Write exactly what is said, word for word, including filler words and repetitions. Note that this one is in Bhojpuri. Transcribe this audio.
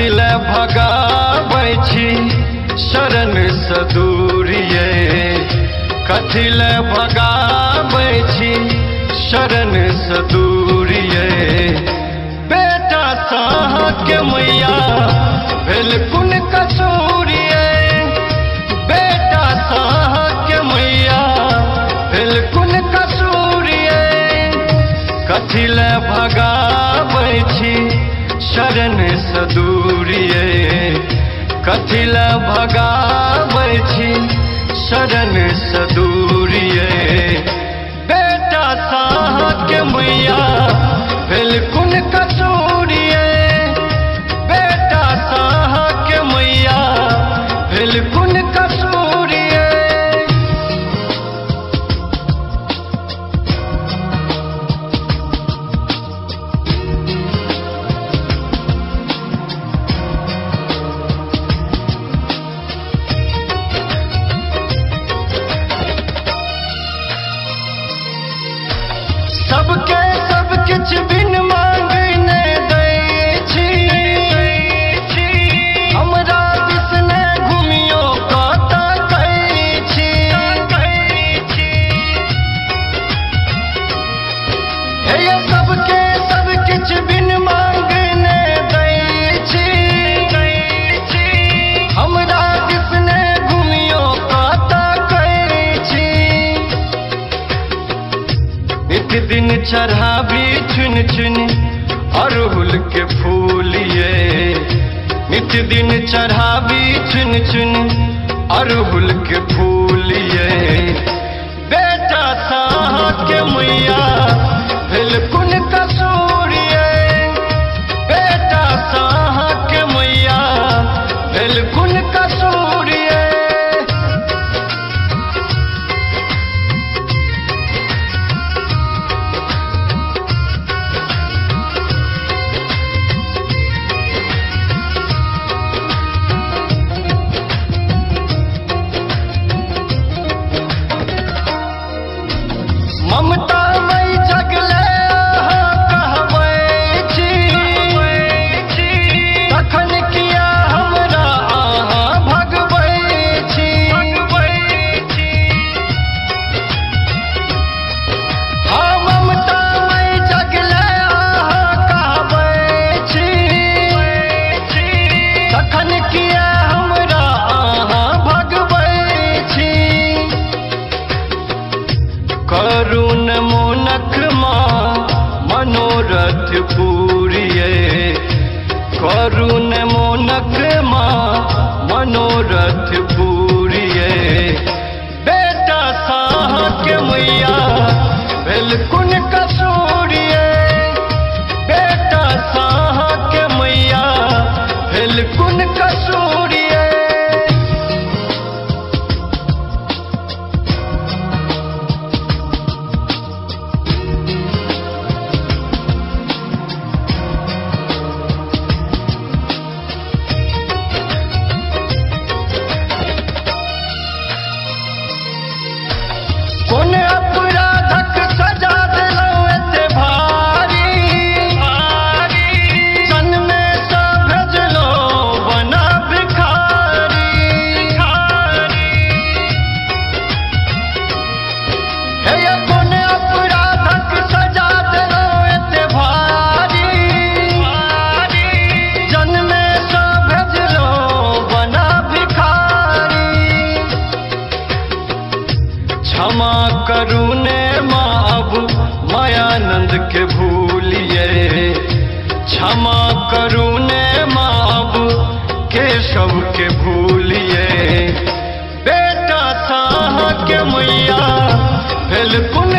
कथिले भगाबै छी शरण सँ दूरिये, कथिले भगाबै छी शरण सँ दूरिये। बेटा के मैया भेल कुन कसूरिये, बेटा के मैया भेल कुन कसूरिये। कथिले भगाबै छी शरण सँ दूरिये, कथिले भगाबै छी शरण सँ दूरिये। बेटा के मैया भेल कुन कसूरिये, बेटा के मैया भेल कुन कसूरिये। सबके सब किछ बिन मांगने दै छी, हमरा बिसने घुमियो कतऽ कहै छी। हे सबके सब किछ बिन मांगने दै छी, हमरा बिसने घुमियो कतऽ कहै छी। नित दिन चढ़ाबी चुन चुन अड़हुल के फूलिये, नित दिन चढ़ाबी चुन चुन अड़हुल के फूलिये। बेटा के मैया भेल कुन कसूरिये, बेटा के मैया भेल कुन कसूरिये। ममता मई जगले कहबै छी, तखन किया हमरा अहाँ भगबै छी। हाँ ममता मई जगले कहबै छी, तखन किया हमरा अहाँ भगबै छी। करुण मोनक माँ मनोरथ पूरिये, करुण मोनक माँ मनोरथ पूरिये। बेटा के मैया भेल कुन कसूरिये, बेटा के मैया भेल कुन कसूरिये। कोन अपराधक सजा देलौं एते भारी, जन्मे सँ भेजलौं बना भिखारी। हे कोन अपराधक सजा देलौं एते भारी, जन्मे सँ भेजलौं बना भिखारी। क्षमा करू ने माँ अब मायानंद के भूलिए, क्षमा करू ने माँ अब केशव के भूलिए। बेटा के मैया भेल कुन